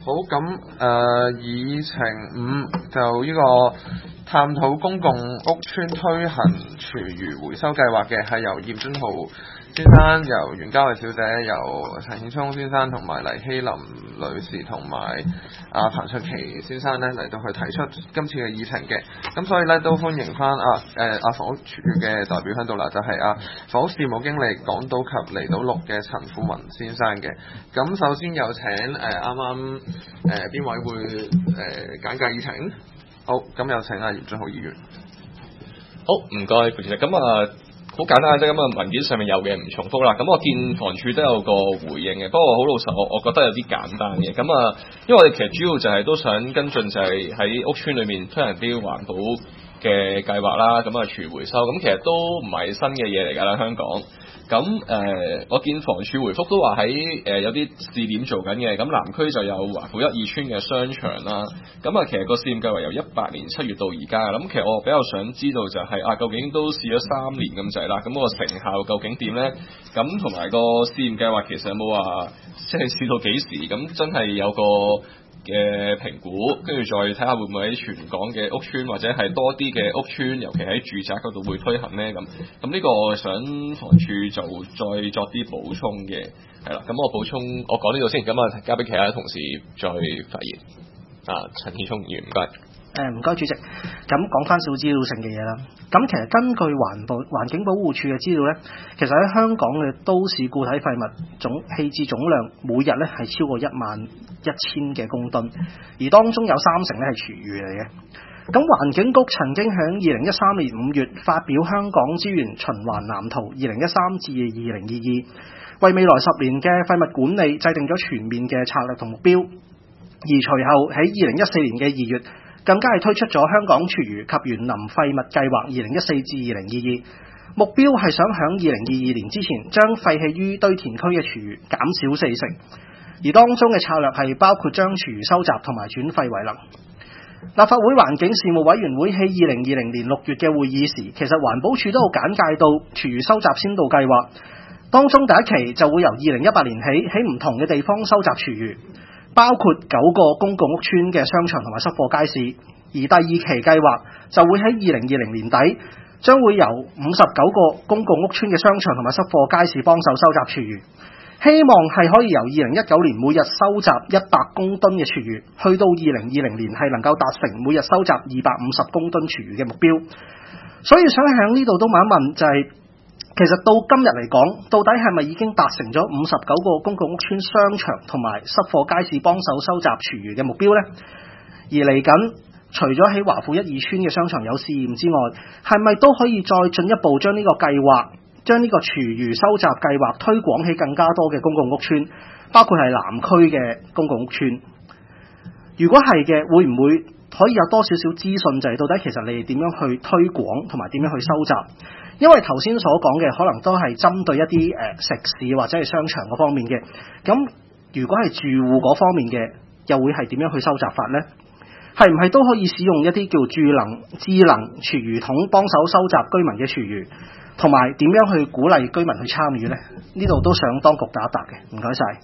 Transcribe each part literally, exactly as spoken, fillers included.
好，咁誒、呃、議程五就呢個探討公共屋邨推行廚餘回收計劃嘅，係由葉尊豪先生、由袁嘉慧小姐、由陳顯聰先生同埋黎希林女士同埋阿彭卓棋先生咧嚟到去提出今次嘅議程嘅，咁所以咧都歡迎翻啊誒阿房屋署嘅代表喺度啦，就係、是、啊房屋事務經理港島及離島六嘅陳富文先生嘅。咁首先有請誒啱啱誒邊位會誒、呃、簡介議程？好，咁有請阿葉俊豪議員。 好，唔該，副主席。咁啊。好簡單啫，咁啊文件上面有嘅唔重複啦。咁我見房署都有個回應嘅，不過好老實，我我覺得有啲簡單嘅。咁啊，因為我哋其實主要就係都想跟進，就係喺屋邨裏面推行啲環保嘅計劃啦。咁啊，廚餘回收，咁其實都唔係新嘅嘢嚟㗎啦，香港。咁誒、呃，我見房署回覆都話喺誒有啲試點做緊嘅，咁南區就有華富一二村嘅商場啦。咁啊，其實個試驗計劃由一八年七月到而家，咁其實我比較想知道就係、是、啊，究竟都試咗三年咁滯啦，咁、那個成效究竟點咧？咁同埋個試驗計劃其實有冇話即係試到幾時？咁真係有個嘅評估，跟住再睇下會唔會喺全港嘅屋邨或者係多啲嘅屋邨，尤其喺住宅嗰度會推行呢？咁咁呢個我想房署就再作啲補充嘅，係啦。咁我補充，我講呢度先，咁啊交俾其他同事再發言。啊，陳顯聰議員唔該。 誒唔該主席，咁講翻少資料性嘅嘢啦。咁其實根據環保環境保護署嘅資料咧，其實喺香港嘅都市固體廢物總棄置總量每日咧係超過一萬一千嘅公噸，而當中有三成咧係廚餘嚟嘅。咁環境局曾經喺二零一三年五月發表香港資源循環藍圖二零一三至二零二二，為未來十年嘅廢物管理制定咗全面嘅策略同目標。而隨後喺二零一四年嘅二月，更加係推出咗香港廚餘及園林廢物計劃二零一四至二零二二，目標係想喺二零二二年之前將廢棄於堆填區嘅廚餘減少四成，而當中嘅策略係包括將廚餘收集同埋轉廢為能。立法會環境事務委員會喺二零二零年六月嘅會議時，其實環保署都有簡介到廚餘收集先導計劃，當中第一期就會由二零一八年起喺唔同嘅地方收集廚餘，包括九個公共屋邨嘅商場同埋濕貨街市，而第二期計劃就會喺二零二零年底，將會由五十九個公共屋邨嘅商場同埋濕貨街市幫手收集廚餘，希望係可以由二零一九年每日收集一百公噸嘅廚餘，去到二零二零年係能夠達成每日收集二百五十公噸廚餘嘅目標。所以想喺呢度都問一問，就係、是。其實到今日嚟講，到底係咪已經達成咗五十九個公共屋邨商場同埋濕貨街市幫手收集廚餘嘅目標呢？而嚟緊，除咗喺華富一二邨嘅商場有試驗之外，係咪都可以再進一步將呢個計劃，將呢個廚餘收集計劃推廣起更加多嘅公共屋邨，包括係南區嘅公共屋邨？如果係嘅，會唔會可以有多少少資訊，就係到底其實你哋點樣去推廣同埋點樣去收集？因為頭先所講嘅可能都係針對一啲誒、呃、食肆或者係商場嗰方面嘅，咁如果係住戶嗰方面嘅，又會係點樣去收集法呢？係唔係都可以使用一啲叫智能智能廚餘桶幫手收集居民嘅廚餘，同埋點樣去鼓勵居民去參與呢？呢度都想當局答一答嘅，唔該晒。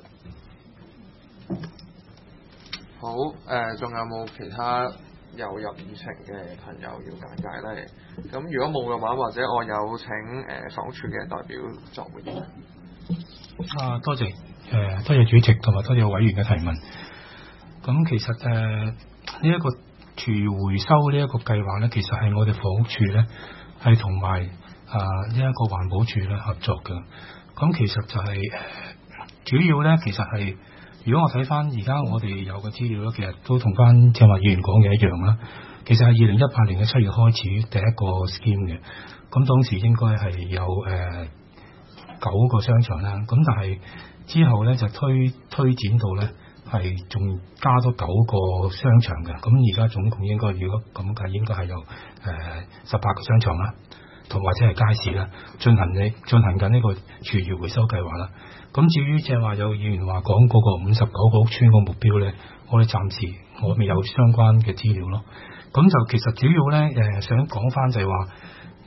好，誒、呃，仲有冇其他有入議程嘅朋友要簡介咧？咁如果冇嘅話，或者我有請誒、呃、房屋署嘅代表作回應。 啊，多謝誒、呃，多謝主席同埋多謝委員嘅提問。咁其實誒呢一個廚餘回收呢一個計劃咧，其實係我哋房屋署咧係同埋啊呢一個環保署咧合作嘅。咁其實就係、是、主要咧，其實係如果我睇翻而家我哋有嘅資料咧，其實都同翻正話議員講嘅一樣啦。其實係二零一八年嘅七月開始第一個 scheme 嘅，咁當時應該係有誒、呃、九個商場啦，咁但係之後咧就推推展到咧係仲加咗九個商場嘅，咁而家總共應該如果咁計應該係有誒十八個商場啦，同或者係街市啦，進行你進行緊呢個廚餘回收計劃啦。咁至於即係話有議員話講嗰個五十九個屋邨個目標咧，我哋暫時我未有相關嘅資料咯。咁就其實主要咧誒、呃、想講翻就係話，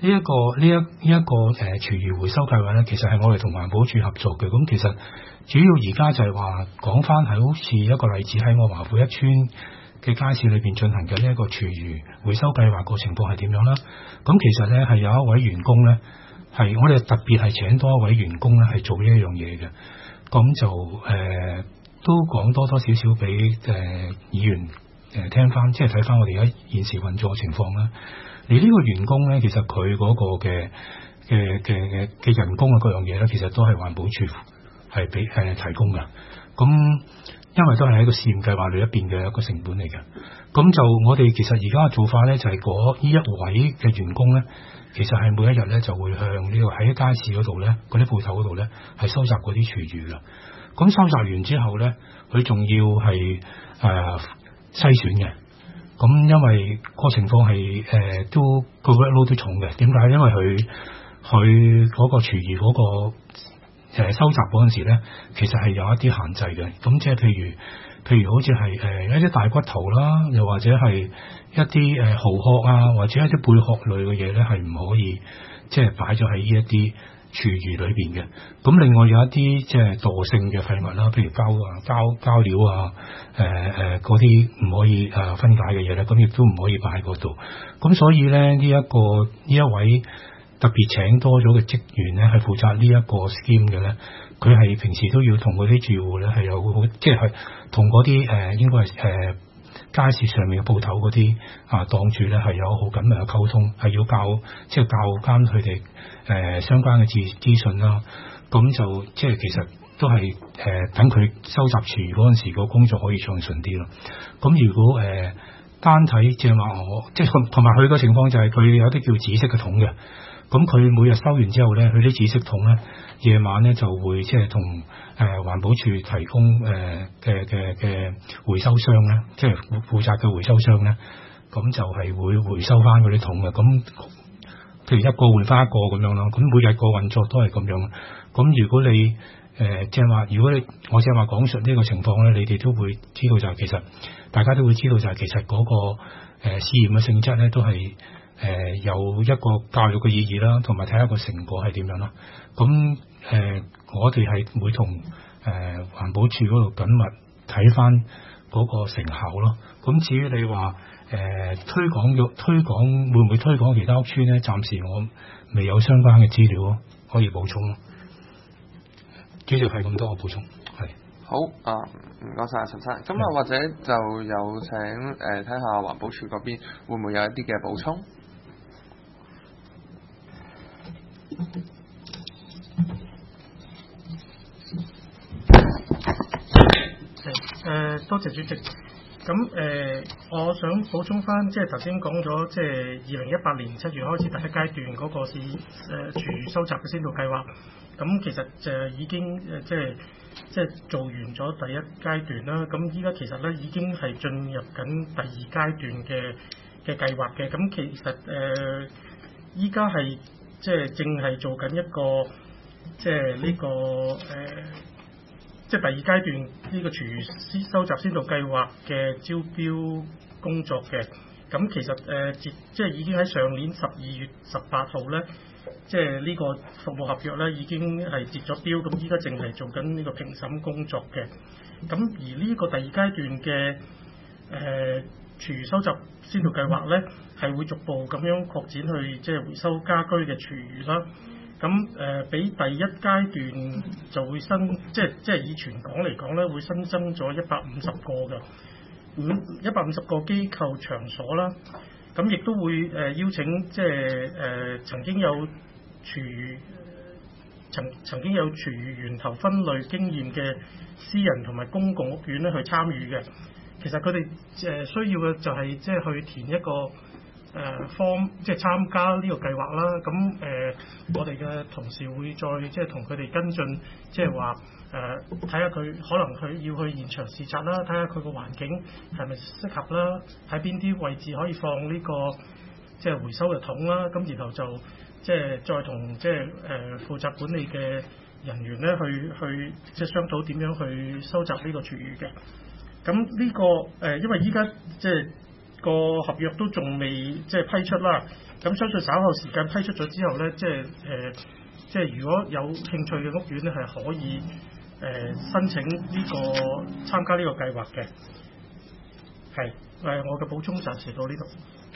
呢一個呢一呢一個誒廚餘回收計劃咧，其實係我哋同環保署合作嘅。咁其實主要而家就係話講翻係好似一個例子喺我華富一村嘅街市裏邊進行嘅呢一個廚餘回收計劃個情況係點樣啦？咁其實咧係有一位員工咧係我哋特別係請多一位員工咧係做呢一樣嘢嘅。咁就誒、呃、都講多多少少俾誒議員誒聽翻，即係睇翻我哋而家現時運作嘅情況啦。而呢個員工咧，其實佢嗰個嘅嘅嘅嘅嘅人工啊，各樣嘢咧，其實都係環保署係俾誒提供嘅。咁因為都係喺個試驗計劃裏一邊嘅一個成本嚟嘅。咁就我哋其實而家嘅做法咧，就係嗰呢一位嘅員工咧，其實係每一日咧就會向呢個喺街市嗰度咧，嗰啲鋪頭嗰度咧係收集嗰啲廚餘嘅。咁收集完之後咧，佢仲要係誒、呃、篩選嘅。咁因為個情況係誒、呃、都個 workload 都重嘅，點解？因為佢佢嗰個廚餘嗰、嗰個、呃、收集嗰陣時咧，其實係有一啲限制嘅。咁即係譬如譬如好似係誒一啲大骨頭啦，又或者係一啲誒蠔殼啊，或者一啲貝殼類嘅嘢咧，係唔可以即係擺咗喺呢一啲廚餘裏邊嘅。咁另外有一啲即係惰性嘅廢物啦，譬如膠啊、膠膠料啊、誒誒嗰啲唔可以誒、呃、分解嘅嘢咧，咁亦都唔可以擺喺嗰度。咁所以咧呢一、這個呢一位特別請多咗嘅職員咧，係負責呢一個 scheme 嘅咧，佢係平時都要同嗰啲住戶咧係有好，即係同嗰啲誒應該係誒、呃、街市上面嘅鋪頭嗰啲啊檔主咧係有好緊密嘅溝通，係要教即係教監佢哋誒相關嘅資資訊啦。咁就即係其實都係誒、呃、等佢收集廚餘嗰陣時個工作可以暢順啲咯。咁如果誒、呃、單睇即係話我即係同埋佢個情況就係佢有啲叫紫色嘅桶嘅。咁佢每日收完之後咧，佢啲紫色桶咧，夜晚咧就會即係同誒環保署提供誒嘅嘅嘅回收箱咧，即係負負責嘅回收箱咧，咁就係會回收翻嗰啲桶嘅。咁譬如一個換翻一個咁樣咯。咁每日個運作都係咁樣。咁如果你誒即係話，如果你我即係話講述呢個情況咧，你哋都會知道就係其實大家都會知道就係其實嗰、那個誒、呃、試驗嘅性質咧都係。誒、呃、有一個教育嘅意義啦，同埋睇下個成果係點樣啦。咁誒、呃，我哋係會同誒、呃、環保署嗰度緊密睇翻嗰個成效咯。咁至於你話誒、呃、推廣咗推廣會唔會推廣其他屋邨咧？暫時我未有相關嘅資料可以補充咯。主要係咁多，我補充係。 好啊，唔該晒陳生。咁啊，或者就有請誒睇下環保署嗰邊會唔會有一啲嘅補充？ 誒、呃，多謝主席。咁誒、呃，我想補充翻，即係頭先講咗，即係二零一八年七月開始第一階段嗰個是誒廚餘收集嘅先導計劃。咁其實就已經誒，即係即係做完咗第一階段啦。咁依家其實咧已經係進入緊第二階段嘅嘅計劃嘅。咁其實誒，依家係即係正係做緊一個即係呢、這個誒。呃即係第二階段呢個廚餘收集先導計劃嘅招標工作嘅，咁其實誒截、呃、即係已經喺上年十二月十八號咧，即係呢個服務合約咧已經係截咗標，咁依家淨係做緊呢個評審工作嘅。咁而呢個第二階段嘅誒廚餘收集先導計劃咧，係會逐步咁樣擴展去即係回收家居嘅廚餘啦。咁誒、呃，比第一階段就會新，即係即係以全港嚟講咧，會新增咗一百五十個嘅，五一百五十個機構場所啦。咁亦都會誒、呃、邀請，即係誒、呃、曾經有廚餘曾曾經有廚餘源頭分類經驗嘅私人同埋公共屋苑咧去參與嘅。其實佢哋誒需要嘅就係即係去填一個。誒、呃、方即係參加呢個計劃啦，咁誒、呃、我哋嘅同事會再即係同佢哋跟進，即係話誒睇下佢可能佢要去現場視察啦，睇下佢個環境係咪適合啦，喺邊啲位置可以放呢、這個即係回收嘅桶啦，咁然後就即係再同即係誒、呃、負責管理嘅人員咧去去即係商討點樣去收集呢個廚餘嘅。咁呢、這個誒、呃、因為依家即係個合約都仲未即係批出啦。咁相信稍後時間批出咗之後咧，即係誒、呃，即係如果有興趣嘅屋苑咧，係可以誒、呃、申請呢、這個參加呢個計劃嘅。係誒，我嘅補充暫時到呢度。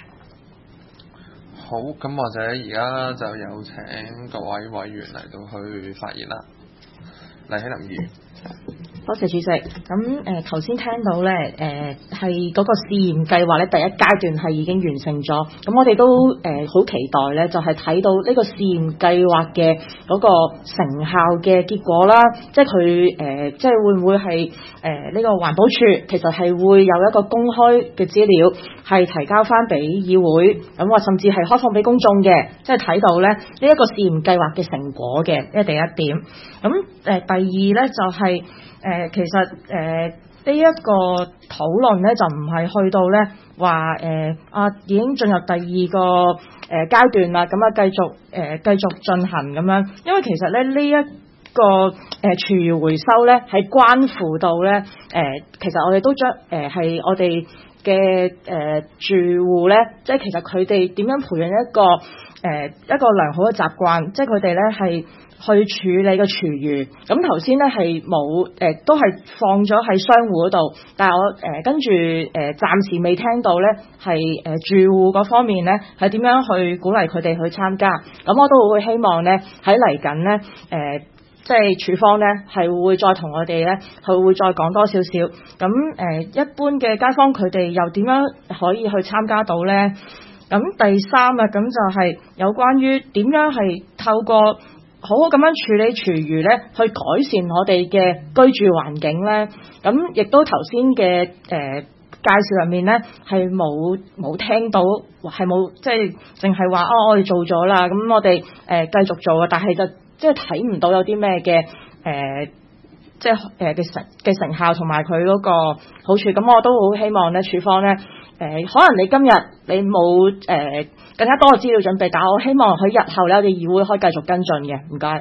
好，咁或者而家就有請各位委員嚟到去發言啦。黎希林議員。 多謝主席。咁誒頭先聽到咧，誒係嗰個試驗計劃咧，第一階段係已經完成咗。咁我哋都誒好、呃、期待咧，就係、是、睇到呢個試驗計劃嘅嗰個成效嘅結果啦。即係佢誒，即係會唔會係誒呢個環保署其實係會有一個公開嘅資料，係提交翻俾議會，咁或甚至係開放俾公眾嘅，即係睇到咧呢一、這個試驗計劃嘅成果嘅，呢係第一點。咁誒、呃、第二咧就係、是。誒、呃、其實誒呢一個討論咧就唔係去到咧話誒啊已經進入第二個誒、呃、階段啦，咁啊繼續誒、呃、繼續進行咁樣，因為其實咧呢一、這個誒廚餘回收咧係關乎到咧誒、呃，其實我哋都將誒係我哋嘅誒住戶咧，即係其實佢哋點樣培養一個誒、呃、一個良好嘅習慣，即係佢哋咧係。去處理個廚餘，咁頭先咧係冇誒，都係放咗喺商戶嗰度，但係我誒、呃、跟住誒、呃、暫時未聽到咧係誒住戶嗰方面咧係點樣去鼓勵佢哋去參加，咁我都會希望咧喺嚟緊咧誒，即係處方咧係會再同我哋咧佢會再講多少少，咁誒、呃、一般嘅街坊佢哋又點樣可以去參加到咧？咁第三啊，咁就係有關於點樣係透過好好咁樣處理廚餘咧，去改善我哋嘅居住環境咧。咁亦都頭先嘅誒介紹入面咧，係冇冇聽到，係冇即係淨係話哦，我哋做咗啦，咁我哋誒、呃、繼續做啊。但係就即係睇唔到有啲咩嘅誒，即係誒嘅成嘅成效同埋佢嗰個好處。咁我都好希望咧，處方咧誒、呃，可能你今日你冇誒。呃更加多嘅資料準備，但係我希望喺日後咧，我哋議會可以繼續跟進嘅。唔該。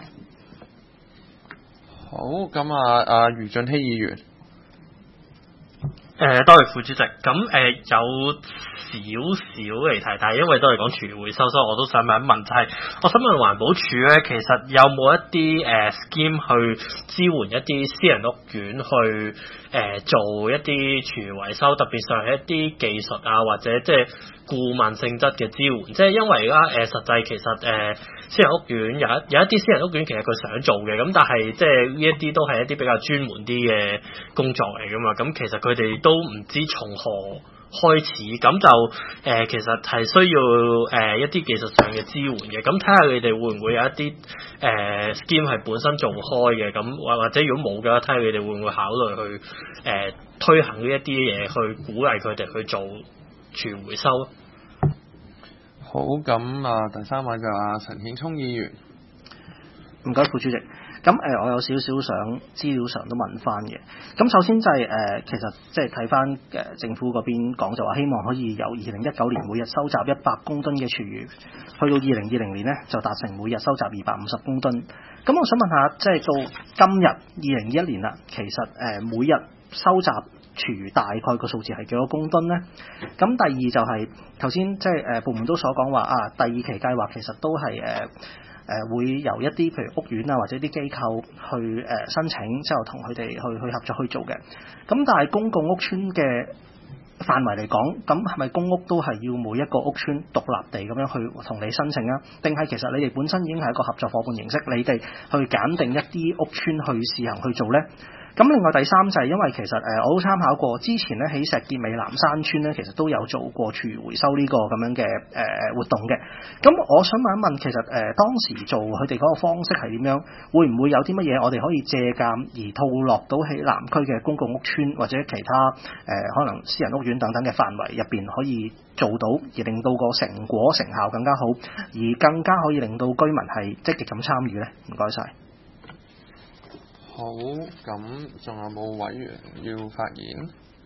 好，咁啊，阿余俊熙議員。 誒、呃，多謝副主席。咁誒、呃、有少少離題，但係因為都係講廚餘回收，所以我都想問一問，就係、是、我想問環保署咧，其實有冇一啲誒、呃、scheme 去支援一啲私人屋苑去誒、呃、做一啲廚餘回收，特別上係一啲技術啊，或者即係顧問性質嘅支援。即係因為而家誒實際其實誒、呃、私人屋苑有一有一啲私人屋苑其實佢想做嘅，咁但係即係呢一啲都係一啲比較專門啲嘅工作嚟㗎嘛。咁其實佢哋都唔知從何開始，咁就誒、呃、其實係需要誒、呃、一啲技術上嘅支援嘅，咁睇下你哋會唔會有一啲誒、呃、scheme 係本身做開嘅，咁或或者如果冇嘅話，睇下你哋會唔會考慮去誒、呃、推行呢一啲嘢，去鼓勵佢哋去做廚餘回收。 好，咁啊第三位就阿陳顯聰議員。 唔該，副主席。咁誒、呃，我有少少想資料上都問翻嘅。咁首先就係、是、誒、呃，其實即係睇翻誒政府嗰邊講就話，希望可以由二零一九年每日收集一百公噸嘅廚餘，去到二零二零年呢，就達成每日收集二百五十公噸。咁我想問下，即係到今日二零二一年啦，其實誒、呃、每日收集廚餘大概個數字係幾多公噸呢？咁第二就係頭先即係誒部門都所講話啊，第二期計劃其實都係誒。呃誒、呃、會由一啲譬如屋苑啊或者啲機構去誒、呃、申請，之後同佢哋去去合作去做嘅。咁但係公共屋邨嘅範圍嚟講，咁係咪公屋都係要每一個屋邨獨立地咁樣去同你申請啊？定係其實你哋本身已經係一個合作夥伴形式，你哋去揀定一啲屋邨去試行去做呢？咁另外第三就係因為其實誒、呃、我都參考過之前咧喺石硤尾南山村咧，其實都有做過廚餘回收呢個咁樣嘅誒、呃、活動嘅。咁我想問一問，其實誒、呃、當時做佢哋嗰個方式係點樣？會唔會有啲乜嘢我哋可以借鑑而套落到喺南區嘅公共屋邨或者其他誒、呃、可能私人屋苑等等嘅範圍入邊可以做到，而令到個成果成效更加好，而更加可以令到居民係積極咁參與咧？唔該晒。 好，咁仲有冇委員要發言？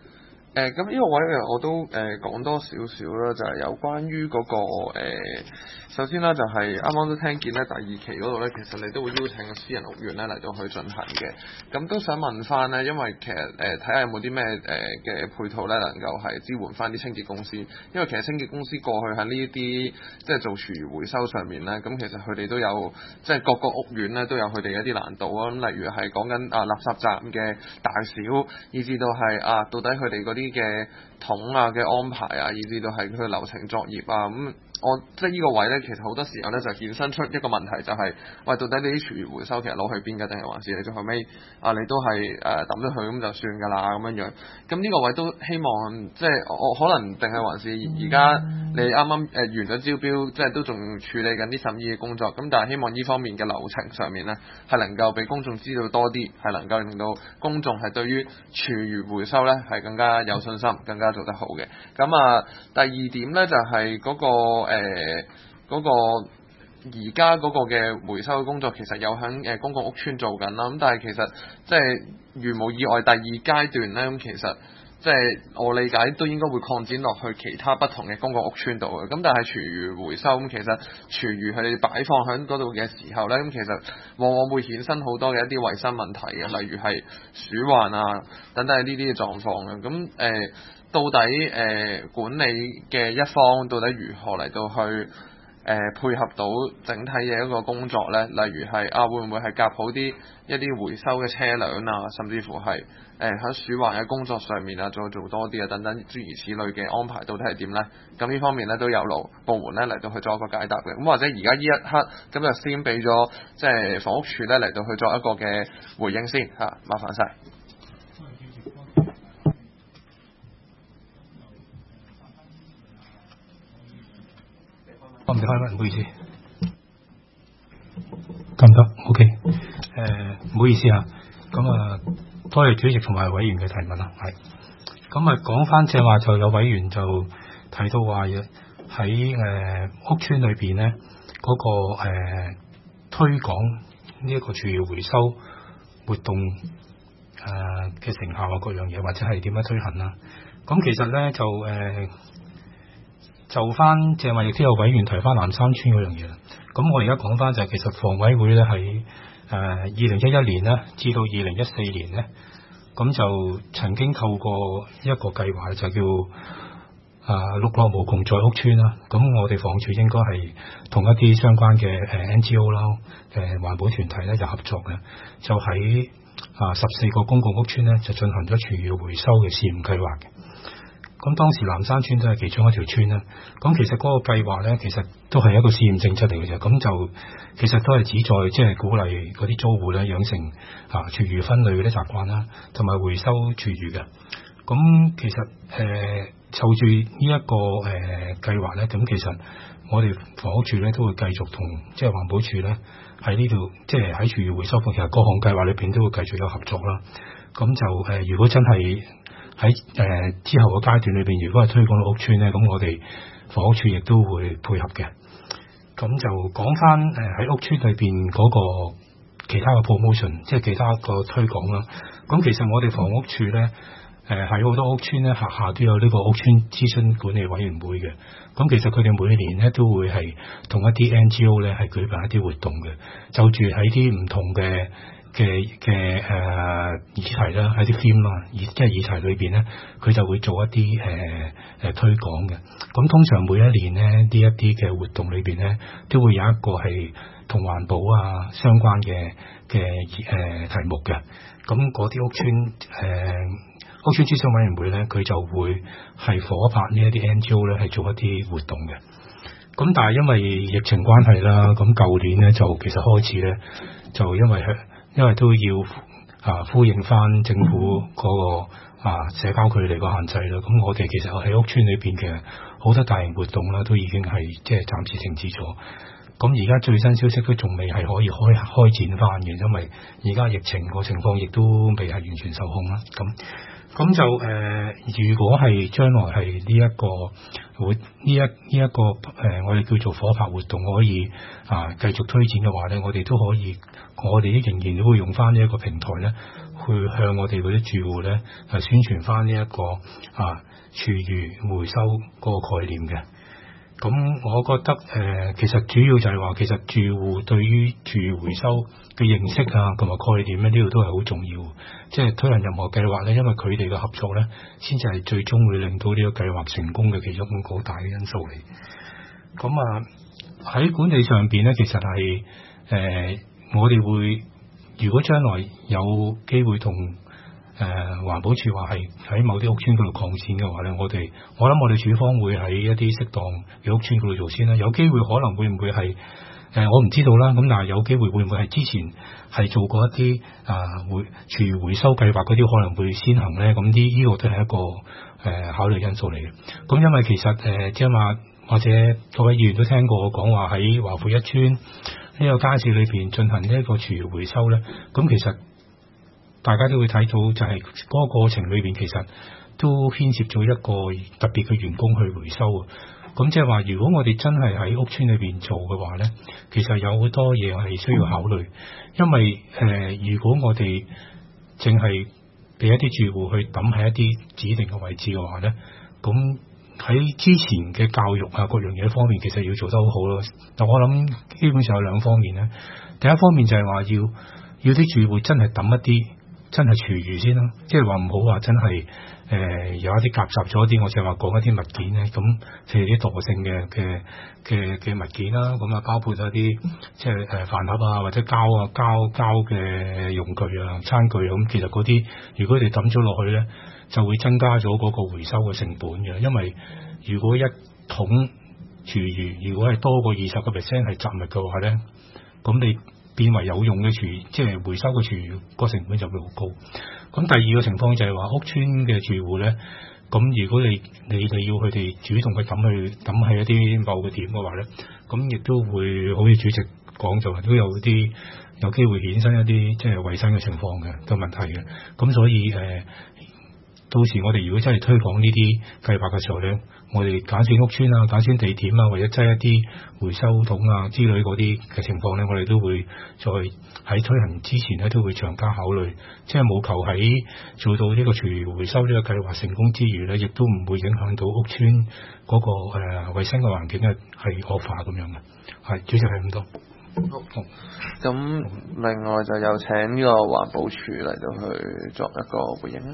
誒咁呢個位嘅我都誒、呃、講多少少啦，就係、是、有關於嗰、那個、呃、首先啦就係啱啱都聽見咧第二期嗰度咧，其實你都會邀請私人屋苑咧嚟到去進行嘅。咁都想問翻咧，因為其實誒睇下有冇啲咩誒嘅配套咧，能夠係支援翻啲清潔公司，因為其實清潔公司過去喺呢一啲即係做廚餘回收上面咧，咁其實佢哋都有即係各個屋苑咧都有佢哋一啲難度啊。咁例如係講緊啊垃圾站嘅大小，以至到係啊到底佢哋嗰啲嘅桶啊嘅安排啊，以至到係佢嘅流程作業啊，咁、嗯、我即係呢個位咧，其實好多時候咧就衍生出一個問題，就係、是、喂，到底你啲廚餘回收其實攞去邊㗎，定係還是你最後尾啊你都係誒抌咗佢咁就算㗎啦咁樣樣。咁呢個位都希望即係我可能定係還是而家你啱啱誒完咗招標，即係都仲處理緊啲審議嘅工作。咁但係希望呢方面嘅流程上面咧，係能夠俾公眾知道多啲，係能夠令到公眾係對於廚餘回收咧係更加有信心，更加做得好嘅。咁啊，第二點咧就係、是、嗰、那個誒嗰、呃那個而家嗰個嘅回收嘅工作，其實有喺誒公共屋邨做緊啦。咁但係其實即係如無意外，第二階段咧，咁其實即係我理解都應該會擴展落去其他不同嘅公共屋邨度嘅。咁但係廚餘回收咁，其實廚餘佢哋擺放喺嗰度嘅時候咧，咁其實往往會衍生好多嘅一啲衞生問題嘅，例如係鼠患啊等等呢啲嘅狀況嘅。咁誒、呃、到底誒、呃、管理嘅一方到底如何嚟到去誒、呃、配合到整體嘅一個工作咧？例如係啊，會唔會係夾好啲一啲回收嘅車輛啊，甚至乎係誒喺鼠患嘅工作上面啊，再做多啲啊等等諸如此類嘅安排，到底係點咧？咁呢方面咧都有勞部門咧嚟到去做一個解答嘅。咁或者而家呢一刻咁就先俾咗即係房屋署咧嚟到去做一個嘅回應先嚇、啊，麻煩晒。 我唔開乜，唔好意思。得唔得 ？OK。誒，唔好意思啊。咁啊，多謝主席同埋委員嘅提問啦。係。咁啊，講翻正話就有委員就提到話喺誒屋邨裏邊咧，嗰、那個、呃、推廣呢一個廚餘回收活動誒嘅、呃、成效啊，各樣嘢或者係點樣推行啦。咁其實咧就誒。呃就翻正話亦都有委員提翻南山村嗰樣嘢啦。咁我而家講翻就係其實房委會咧喺誒二零一一年咧至到二零一四年咧，咁就曾經透過一個計劃就叫啊綠樂無窮在屋邨啦。咁我哋房署應該係同一啲相關嘅誒 N G O 啦、誒環保團體咧就合作嘅，就喺啊十四個公共屋邨咧就進行咗廚餘回收嘅試驗計劃嘅。咁當時南山村都係其中一條村啦。咁其實嗰個計劃咧，其實都係一個試驗性質嚟嘅啫。咁就其實都係旨在即係鼓勵嗰啲租戶咧養成啊廚餘分類嗰啲習慣啦，同埋回收廚餘嘅。咁其實誒、呃、就住呢一個誒、呃、計劃咧，咁其實我哋房屋署咧都會繼續同即係環保署咧喺呢度，即係喺廚餘回收方，其實各項計劃裏邊都會繼續有合作啦。咁就誒、呃，如果真係喺誒、呃、之後嘅階段裏邊，如果係推廣到屋邨咧，咁我哋房屋署亦都會配合嘅。咁就講翻誒喺屋邨裏邊嗰個其他嘅 promotion， 即係其他個推廣啦。咁其實我哋房屋署咧誒喺好多屋邨咧轄下都有呢個屋邨諮詢管理委員會嘅。咁其實佢哋每年咧都會係同一啲 N G O 咧係舉辦一啲活動嘅，就住喺啲唔同嘅嘅嘅誒議題啦，喺啲 theme 啦，議即係議題裏邊咧，佢就會做一啲誒誒推廣嘅。咁通常每一年咧，呢一啲嘅活動裏邊咧，都會有一個係同環保啊相關嘅嘅誒題目嘅。咁嗰啲屋邨誒、呃、屋邨諮詢委員會咧，佢就會係夥拍呢一啲 N G O 咧，係做一啲活動嘅。咁但係因為疫情關係啦，咁舊年咧就其實開始咧，就因為因為都要啊呼應翻政府嗰個啊社交距離個限制啦，咁我哋其實喺屋邨裏邊嘅好多大型活動啦，都已經係即係暫時停止咗。咁而家最新消息都仲未係可以開開展翻嘅，因為而家疫情個情況亦都未係完全受控啦。咁咁咁就誒、呃，如果係將來係呢一個會呢一呢一個誒、呃，我哋叫做火拍活動可以啊繼續推展嘅話咧，我哋都可以，我哋仍然都會用翻呢一個平台咧，去向我哋嗰啲住戶咧係宣傳翻呢一個啊廚餘回收嗰個概念嘅。咁我覺得誒、呃，其實主要就係話，其實住戶對於廚餘回收嘅認識啊，同埋概念咧，呢度都係好重要。即係推行任何計劃咧，因為佢哋嘅合作咧，先至係最終會令到呢個計劃成功嘅其中一個好大嘅因素嚟。咁啊，喺管理上邊咧，其實係誒、呃，我哋會如果將來有機會同誒、呃、環保署話係喺某啲屋邨嗰度擴展嘅話咧，我哋我諗我哋署方會喺一啲適當嘅屋邨嗰度做先啦。有機會可能會唔會係誒、呃、我唔知道啦。咁但係有機會會唔會係之前係做過一啲啊回廚餘回收計劃嗰啲可能會先行咧？咁呢呢個都係一個誒、呃、考慮因素嚟嘅。咁因為其實誒即係話或者各位議員都聽過我講話喺華富一邨呢個街市裏邊進行呢一個廚餘回收咧，咁其實大家都會睇到，就係嗰個過程裏邊，其實都牽涉咗一個特別嘅員工去回收啊。咁即係話，如果我哋真係喺屋邨裏邊做嘅話咧，其實有好多嘢係需要考慮，因為誒、呃，如果我哋淨係俾一啲住戶去抌喺一啲指定嘅位置嘅話咧，咁喺之前嘅教育啊各樣嘢方面，其實要做得好好咯。但我諗基本上有兩方面咧，第一方面就係話要要啲住戶真係抌一啲。真係廚餘先啦，即係話唔好話真係誒、呃、有一啲夾雜咗一啲，我就係話講一啲物件咧，咁譬如啲惰性嘅嘅嘅嘅物件啦，咁啊包括咗啲即係誒飯盒啊或者膠啊膠膠嘅用具啊餐具啊，咁其實嗰啲如果你抌咗落去咧，就會增加咗嗰個回收嘅成本嘅，因為如果一桶廚餘如果係多過二十個 percent 係雜物嘅話咧，咁你變為有用嘅廚餘，即係回收嘅廚餘，個成本就會好高。咁第二個情況就係話屋邨嘅住戶咧，咁如果你你哋要佢哋主動去抌去抌喺一啲某個點嘅話咧，咁亦都會好似主席講就係都有啲有機會衍生一啲即係衞生嘅情況嘅嘅問題嘅。咁所以誒、呃，到時我哋如果真係推廣呢啲計劃嘅時候咧，我哋揀選屋邨啊、揀選地點啊，或者擠一啲回收桶啊之類嗰啲嘅情況咧，我哋都會再喺推行之前咧都會詳加考慮，即係務求喺做到呢個廚餘回收呢個計劃成功之餘咧，亦都唔會影響到屋邨嗰、那個誒衞、呃、生嘅環境係係惡化咁樣嘅。係，主席係咁多。好， 咁另外就有請呢個環保署嚟到去作一個回應啦。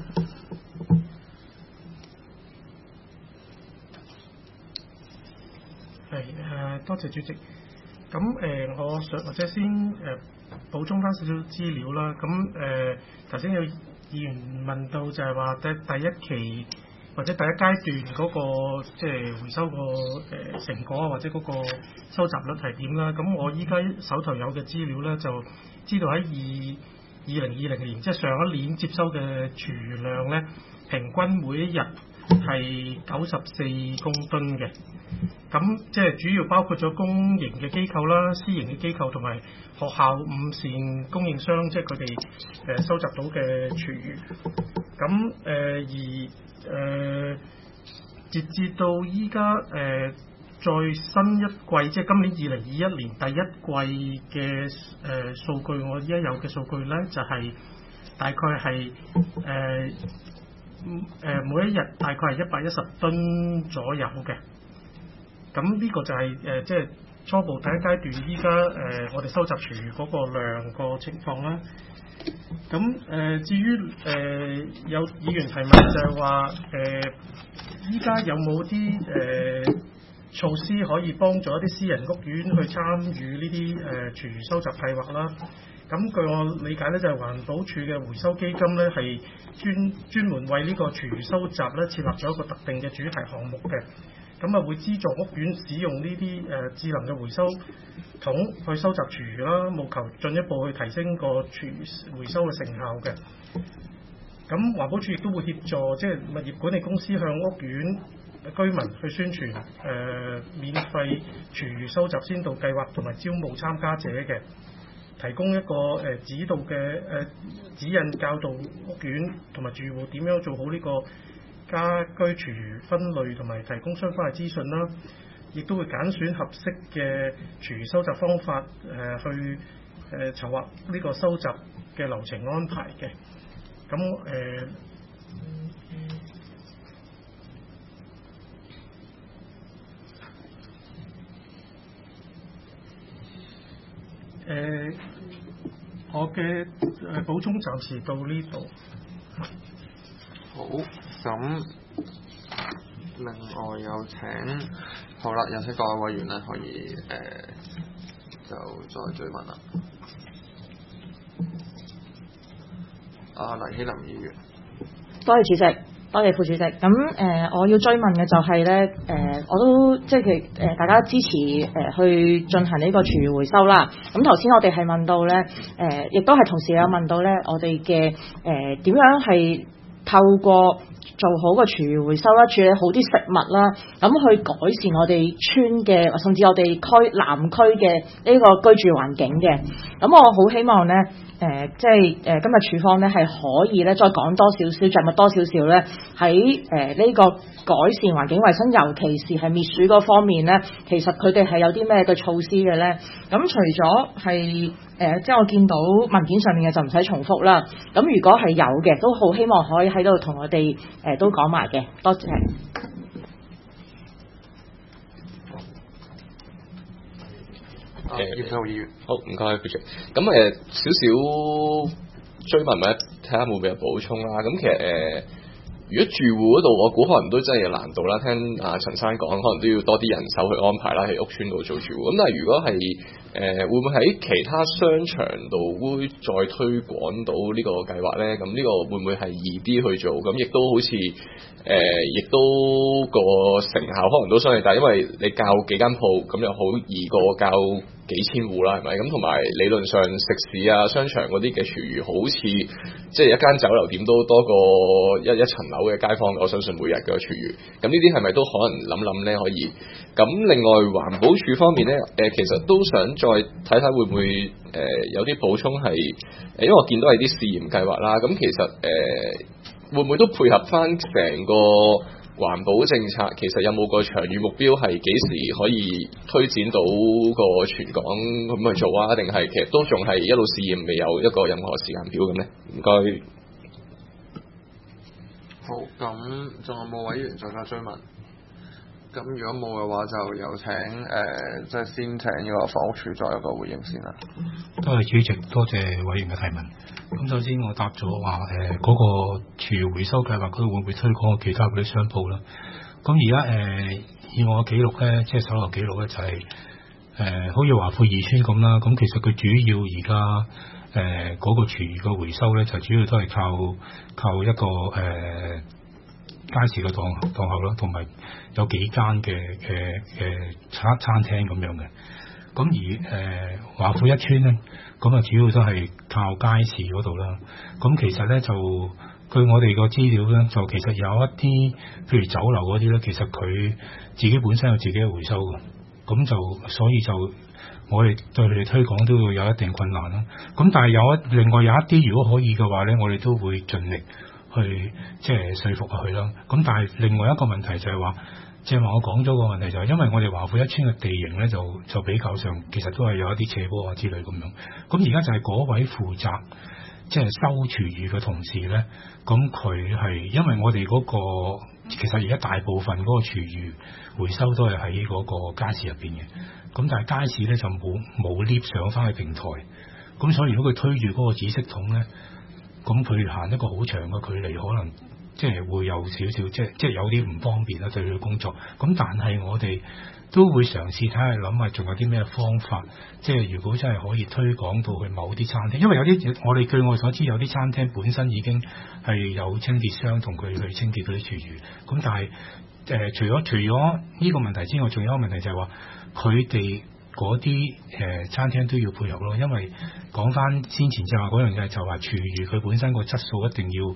係誒、呃，多謝主席。咁誒、呃，我想或者先誒、呃、補充翻少少資料啦。咁誒頭先有議員問到就係話第第一期或者第一階段嗰、那個即係、就是、回收個誒、呃、成果或者嗰個收集率係點啦？咁我依家手頭有嘅資料咧，就知道喺二二零二零年即係、就是、上一年接收嘅廚餘量咧，平均每一日係九十四公噸嘅。咁即係主要包括咗公營嘅機構啦、私營嘅機構同埋學校午膳供應商，即係佢哋誒收集到嘅廚餘。咁誒、呃、而誒、呃、截至到依家誒再新一季，即係今年二零二一年第一季嘅誒、呃、數據，我依家有嘅數據咧就係、是、大概係誒誒每一日大概係一百一十噸左右嘅。咁呢個就係、是、誒、呃、即係初步第一階段，依家誒我哋收集廚餘嗰個量個情況啦。咁誒、呃、至於誒、呃、有議員提問就係話誒依家有冇啲誒措施可以幫助一啲私人屋苑去參與呢啲誒廚餘收集計劃啦？咁據我理解咧，就係、是、環保署嘅回收基金咧係專專門為呢個廚餘收集咧設立咗一個特定嘅主題項目嘅。咁啊，會資助屋苑使用呢啲誒智能嘅回收桶去收集廚餘啦，務求進一步去提升個廚餘回收嘅成效嘅。咁環保署亦都會協助即係、就是、物業管理公司向屋苑居民去宣傳誒、呃、免費廚餘收集先導計劃同埋招募參加者嘅。 提供一個誒、呃、指導嘅誒、呃、指引教導屋苑同埋住戶點樣做好呢個家居廚餘分類同埋提供相關嘅資訊啦，亦都會揀選合適嘅廚餘收集方法誒、呃、去誒、呃、籌劃呢個收集嘅流程安排嘅。咁誒。呃誒、呃，我嘅誒補充暫時到呢度。 好，咁另外有請，好啦，有請各位委員咧，可以誒、呃、就再追問啦。阿黎希林議員， 多謝主席。多謝副主席。咁誒、呃，我要追問嘅就係、是、咧，誒、呃，我都即係其誒大家支持誒、呃、去進行呢個廚餘回收啦。咁頭先我哋係問到咧，誒、呃，亦都係同時有問到咧，我哋嘅誒點樣係透過做好個廚餘回收啦，處理好啲食物啦，咁去改善我哋村嘅，甚至我哋區南區嘅呢個居住環境嘅。咁我好希望咧。誒、呃，即係誒、呃，今日處方咧係可以咧再講多少少，著墨多少少咧，喺誒呢個改善環境衛生，尤其是係滅鼠嗰方面咧，其實佢哋係有啲咩嘅措施嘅咧？咁除咗係誒，即係我見到文件上面嘅就唔使重複啦。咁如果係有嘅，都好希望可以喺度同我哋誒、呃、都講埋嘅。多謝。 誒， 葉秀議員， 好唔該，副主席。咁誒少少追問咪，睇下會唔會有補充啦。咁其實誒、呃，如果住戶嗰度，我估可能都真係有難度啦。聽阿陳生講，可能都要多啲人手去安排啦，喺屋邨度做住戶。咁但係如果係誒、呃，會唔會喺其他商場度會再推廣到呢個計劃咧？咁呢個會唔會係易啲去做？咁亦都好似誒，亦、呃、都個成效可能都相對大，因為你教幾間鋪，咁又好易過教幾千戶啦，係咪？咁同埋理論上食肆啊、商場嗰啲嘅廚餘，好似即係一間酒樓點都多過一一層樓嘅街坊，我相信每日嘅廚餘。咁呢啲係咪都可能諗諗咧？可以。咁另外環保署方面咧，誒、呃、其實都想再睇睇會唔會誒、呃、有啲補充係誒，因為我見到係啲試驗計劃啦。咁其實誒、呃、會唔會都配合翻成個環保政策，其實有冇個長遠目標係幾時可以推展到個全港咁去做啊？定係其實都仲係一路試驗，未有一個任何時間表咁咧？唔該。 好，咁仲有冇委員再加追問？咁如果冇嘅話，就有請誒，即、呃、係、就是、先請呢個房屋署再有個回應先啦。 多謝主席，多謝委員嘅提問。咁首先我答咗話誒嗰個廚餘回收計劃，佢會唔會推廣其他嗰啲商鋪啦？咁而家誒以我嘅記錄咧，即係手頭記錄咧，就係、是、誒、呃、好似華富二村咁啦。咁其實佢主要而家誒嗰個廚餘嘅回收咧，就主要都係靠靠一個誒、呃、街市嘅檔檔口啦，同埋有幾間嘅嘅嘅餐餐廳咁樣嘅。咁而誒華富一村咧，咁啊主要都係靠街市嗰度啦。咁其實咧就據我哋個資料咧，就其實有一啲譬如酒樓嗰啲咧，其實佢自己本身有自己嘅回收嘅。咁就所以就我哋對佢哋推廣都會有一定困難啦。咁但係有一另外有一啲如果可以嘅話咧，我哋都會盡力去即係說服佢啦。咁但係另外一個問題就係話，即係話我講咗個問題就係，因為我哋華富一村嘅地形咧，就就比較上其實都係有一啲斜坡啊之類咁樣。咁而家就係嗰位負責即係收廚餘嘅同事咧，咁佢係因為我哋嗰個其實而家大部分嗰個廚餘回收都係喺嗰個街市入邊嘅。咁但係街市咧就冇冇 lift 上翻去平台。咁所以如果佢推住嗰個紫色桶咧，咁佢行一個好長嘅距離，可能即係會有少少，即係即係有啲唔方便啦，對佢嘅工作。咁但係我哋都會嘗試睇下諗下，仲有啲咩方法？即係如果真係可以推廣到去某啲餐廳，因為有啲我哋據我所知，有啲餐廳本身已經係有清潔商同佢去清潔嗰啲廚餘。咁但係誒、呃，除咗除咗呢個問題之外，仲有一個問題就係話，佢哋嗰啲誒餐廳都要配合咯。因為講翻先前就話嗰樣嘢，就話廚餘佢本身個質素一定要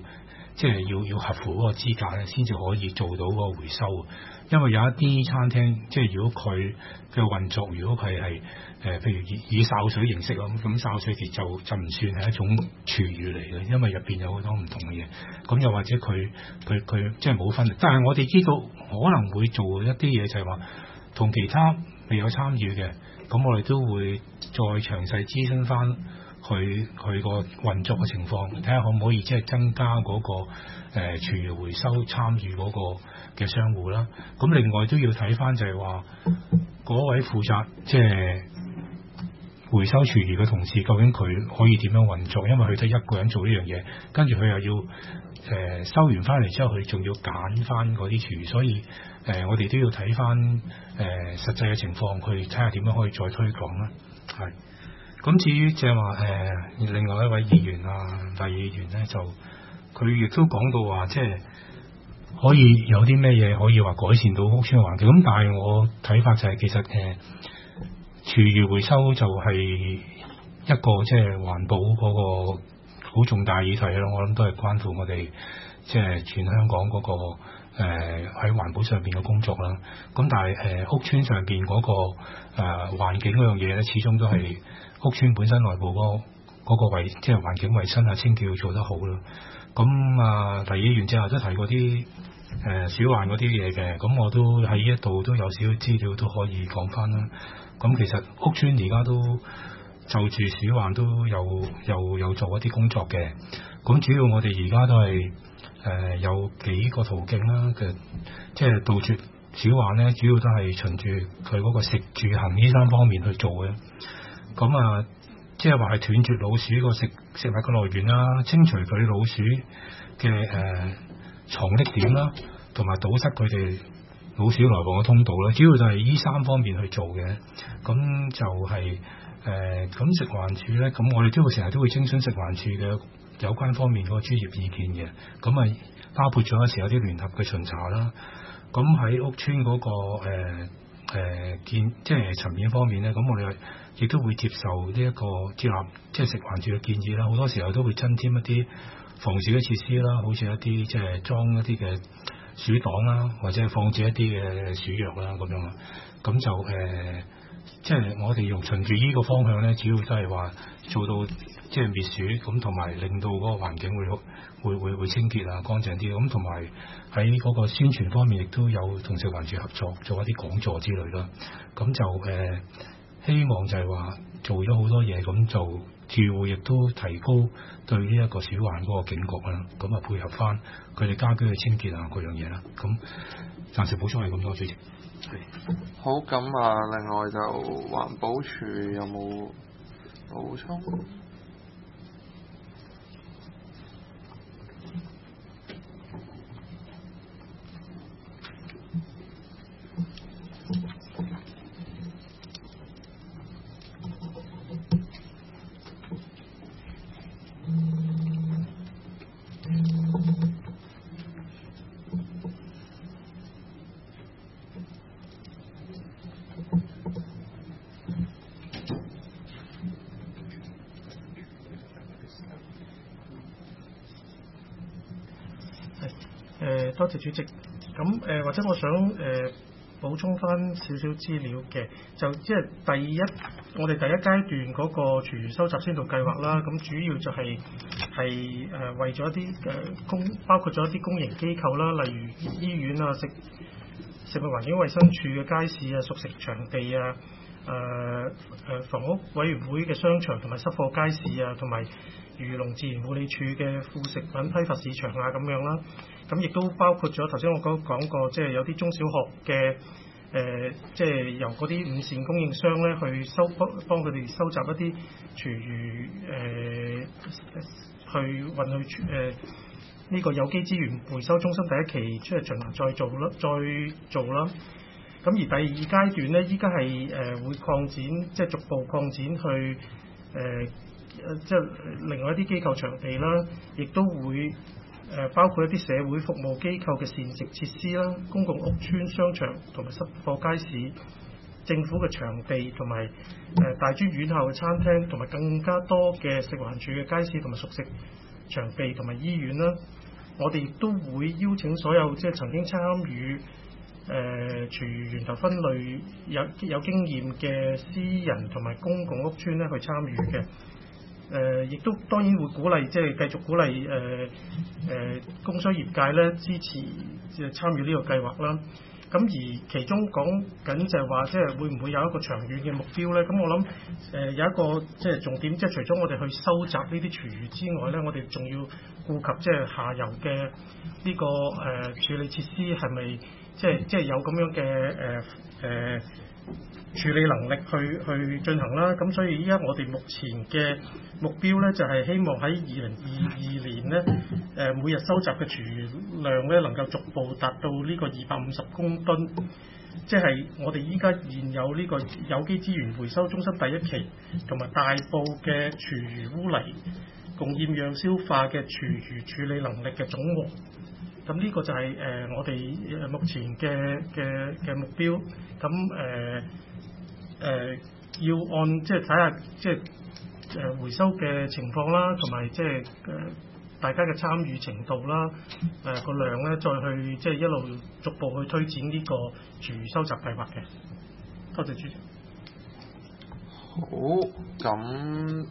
即係要要合乎嗰個資格咧，先至可以做到嗰個回收。因為有一啲餐廳，即係如果佢嘅運作，如果佢係誒，譬如以以潲水形式咁，咁潲水其實就就唔算係一種廚餘嚟嘅，因為入邊有好多唔同嘅嘢。咁又或者佢佢佢即係冇分。但係我哋知道可能會做一啲嘢，就係話同其他未有參與嘅，咁我哋都會再詳細諮詢翻佢佢個運作嘅情況，睇下可唔可以即係增加嗰、那個誒廚餘回收參與嗰個嘅商戶啦。咁另外都要睇翻就係話嗰位負責即係回收廚餘嘅同事，究竟佢可以點樣運作？因為佢得一個人做呢樣嘢，跟住佢又要誒、呃、收完翻嚟之後，佢仲要揀翻嗰啲廚餘，所以誒、呃、我哋都要睇翻誒實際嘅情況，去睇下點樣可以再推廣啦。係。咁至於即係話誒，另外一位議員啊，大議員咧，就佢亦都講到話，即係可以有啲咩嘢可以話改善到屋邨嘅環境。咁但係我睇法就係、是、其實誒、呃，廚餘回收就係一個即係環保嗰個好重大議題咯。我諗都係關乎我哋即係全香港嗰、那個誒喺環保上邊嘅工作啦。咁但係誒、呃、屋邨上邊嗰、那個誒環、呃、境嗰樣嘢咧，始終都係屋邨本身內部嗰、那、嗰個衛、那個、即係環境衛生啊、清潔要做得好啦。咁啊，黎議員之後都提過啲誒、呃、小環嗰啲嘢嘅，咁我都喺呢一度都有少少資料都可以講翻啦。咁其實屋邨而家都就住小環都有有有做一啲工作嘅。咁主要我哋而家都係誒、呃、有幾個途徑啦嘅，即係杜絕小環咧，主要都係循住佢嗰個食住行呢三方面去做嘅。咁啊，即係話係斷絕老鼠個食食物嘅來源啦，清除佢老鼠嘅誒藏匿點啦，同埋堵塞佢哋老鼠來往嘅通道啦。主要就係依三方面去做嘅。咁就係誒咁食環署咧，咁我哋都會成日都會徵詢食環署嘅有關方面嗰個專業意見嘅。咁啊，包括咗有時有啲聯合嘅巡查啦。咁喺屋邨嗰、那個誒誒建即係層面方面咧，咁我哋亦都會接受呢、這、一個接納即係食環署嘅建議啦。好多時候都會增添一啲防治嘅設施啦，好似一啲即係裝一啲嘅鼠擋啦，或者係放置一啲嘅鼠藥啦咁樣。咁就誒、呃，即係我哋用循住呢個方向咧，主要都係話做到即係滅鼠咁，同埋令到嗰個環境會會會會清潔啊、乾淨啲。咁同埋喺嗰個宣傳方面，亦都有同食環署合作做一啲講座之類啦。咁就誒。呃希望就係話做咗好多嘢，咁就住戶亦都提高對呢一個鼠患嗰個警覺啦。咁啊配合翻佢哋家居嘅清潔啊嗰樣嘢啦。咁暫時補充係咁多，主席。係。 好，咁啊，另外就環保署有冇補充？ 誒多謝主席，咁誒、呃、或者我想誒、呃、補充翻少少資料嘅，就即係第一我哋第一階段嗰個廚餘收集先導計劃啦，咁主要就係係誒為咗一啲誒公包括咗一啲公營機構啦，例如醫院啊、食食物環境衞生署嘅街市啊、熟食場地啊、誒、呃、誒房屋委員會嘅商場同埋濕貨街市啊，同埋漁農自然護理署嘅副食品批發市場啊咁樣啦。咁亦都包括咗頭先我講講過，即係有啲中小學嘅誒、呃，即係由嗰啲午膳供應商咧去收幫幫佢哋收集一啲廚餘誒、呃，去運去誒呢、呃這個有機資源回收中心第一期出嚟循環再做啦，再做啦。咁而第二階段咧，依家係誒會擴展，即係逐步擴展去誒、呃，即係另外一啲機構場地啦，亦都會。誒包括一啲社會服務機構嘅膳食設施啦、公共屋邨商場同埋濕貨街市、政府嘅場地同埋誒大專院校嘅餐廳，同埋更加多嘅食環署嘅街市同埋熟食場地同埋醫院啦。 我哋亦都會邀請所有即係曾經參與誒廚餘源頭分類有有經驗嘅私人同埋公共屋邨咧去參與嘅。誒、呃，亦都當然會鼓勵，即係繼續鼓勵誒誒工商業界咧支持即係參與呢個計劃啦。咁而其中講緊就係話，即係會唔會有一個長遠嘅目標咧？咁我諗誒、呃、有一個即係重點，即係除咗我哋去收集呢啲廚餘之外咧，我哋仲要顧及即係下游嘅呢、這個誒、呃、處理設施係咪即係即係有咁樣嘅誒誒處理能力去去進行啦。咁所以依家我哋目前嘅目標咧，就係、是、希望喺二零二二年咧，誒、呃、每日收集嘅廚餘量咧，能夠逐步達到呢個二百五十公噸，即係我哋依家現有呢個有機資源回收中心第一期同埋大埔嘅廚餘污泥共厭氧消化嘅廚餘處理能力嘅總和。咁呢個就係、是、誒、呃、我哋誒目前嘅嘅嘅目標。咁誒誒要按即係睇下即係誒回收嘅情況啦，同埋即係誒大家嘅參與程度啦，誒、呃、個量咧，再去即係一路逐步去推展呢個廚餘收集計劃嘅。多謝主席。 好，咁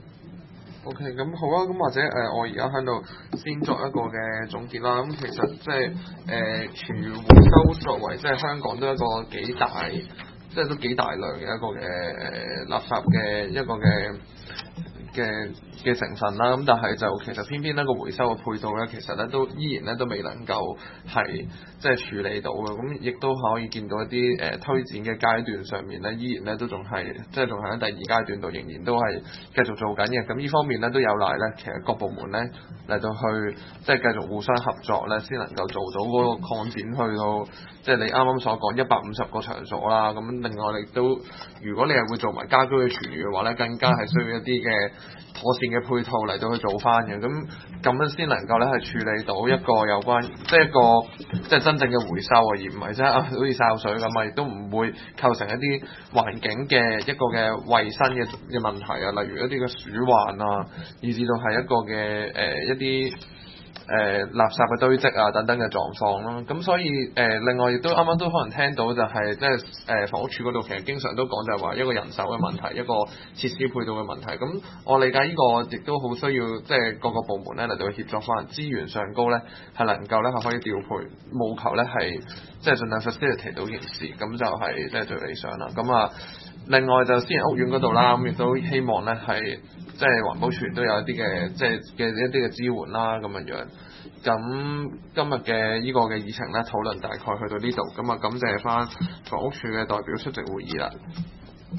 OK，咁好啊，咁或者誒、呃、我而家喺度先作一個嘅總結啦。咁其實即係誒廚餘回收作為即係香港都一個幾大，即係都幾大量嘅一個嘅誒、呃、垃圾嘅一個嘅嘅嘅成分啦，咁但係就其實偏偏呢個回收嘅配套咧，其實咧都依然咧都未能夠係即係處理到嘅，咁亦都可以見到一啲誒、呃、推展嘅階段上面咧，依然咧都仲係即係仲係喺第二階段度，仍然都係繼續做緊嘅。咁呢方面咧都有賴咧，其實各部門咧嚟到去即係繼續互相合作咧，先能夠做到嗰個擴展去到即係你啱啱所講一百五十個場所啦。咁另外亦都如果你係會做埋家居嘅廚餘嘅話咧，更加係需要一啲嘅妥善嘅配套嚟到去做翻嘅，咁咁樣先能夠咧係處理到一個有關即係一個即係真正嘅回收啊，而唔係即係啊好似潲水咁啊，亦都唔會構成一啲環境嘅一個嘅衞生嘅嘅問題啊，例如一啲嘅鼠患啊，以至到係一個嘅誒、呃、一啲。誒、呃、垃圾嘅堆積啊等等嘅狀況啦，咁所以誒、呃、另外亦都啱啱都可能聽到就係、是、即係誒房屋署嗰度其實經常都講就係話一個人手嘅問題，一個設施配套嘅問題。咁我理解呢個亦都好需要即係各個部門咧嚟到協作翻，資源上高咧係能夠咧係可以調配，務求咧係即係盡量 facilitate 到件事，咁就係即係最理想啦。咁啊另外就私人屋苑嗰度啦，咁亦都希望咧係即係環保署都有一啲嘅即係嘅一啲嘅支援啦咁樣樣。咁今日嘅呢個嘅議程咧討論大概去到呢度，咁啊感謝翻房屋署嘅代表出席會議啦。